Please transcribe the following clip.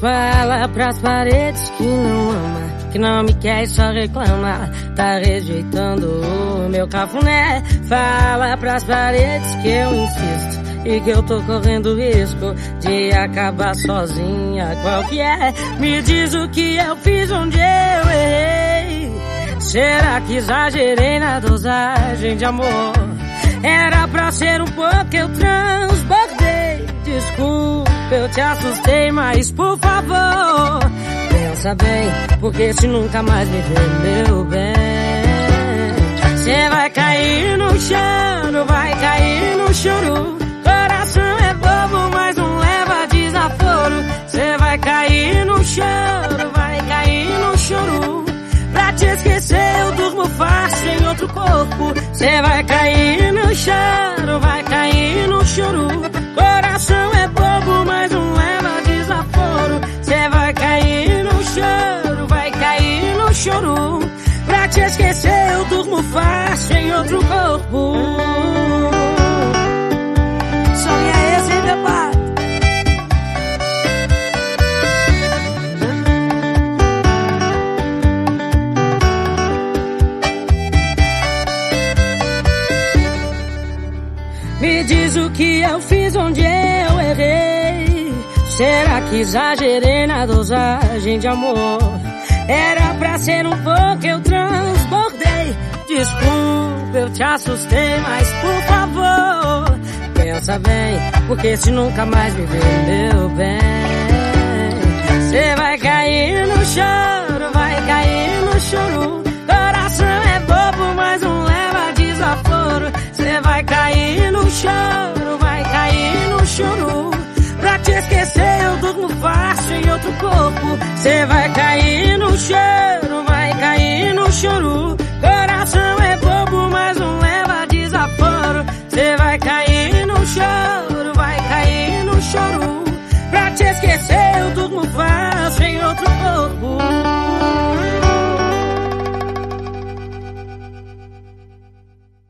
Fala pras paredes que não ama, que não me quer e só reclama. Tá rejeitando o meu cafuné. Fala pras paredes que eu insisto e que eu tô correndo risco de acabar sozinha. Qual que é? Me diz o que eu fiz, onde eu errei. Será que exagerei na dosagem de amor? Era pra ser um pouco, eu transbordei. Desculpa, eu te assustei, mas por favor, pensa bem, porque se nunca mais me ver, meu bem, cê vai cair no choro, vai cair no choro. Coração é bobo, mas não leva desaforo. Cê vai cair no choro, vai cair no choro. Pra te esquecer eu durmo fácil em outro corpo. Cê vai cair no choro, vai cair no choro. Coração é bobo, mas não leva desaforo. Cê vai cair no choro, vai cair no choro. Pra te esquecer eu durmo fácil em outro corpo. Sonha esse debate. Me diz o que eu fiz, onde eu errei. Será que exagerei na dosagem de amor? Era pra ser um pouco, eu transbordei. Desculpa, eu te assustei, mas por favor, pensa bem, porque se nunca mais me ver, meu bem, cê vai cair no choro, vai cair no choro. Coração é bobo, mas não leva desaforo. Cê vai cair no choro, vai cair no choro. Pra te esquecer eu durmo fácil em outro corpo. Cê vai cair no choro, vai cair no choro. Coração é bobo, mas não leva desaforo. Cê vai cair no choro, vai cair no choro. Pra te esquecer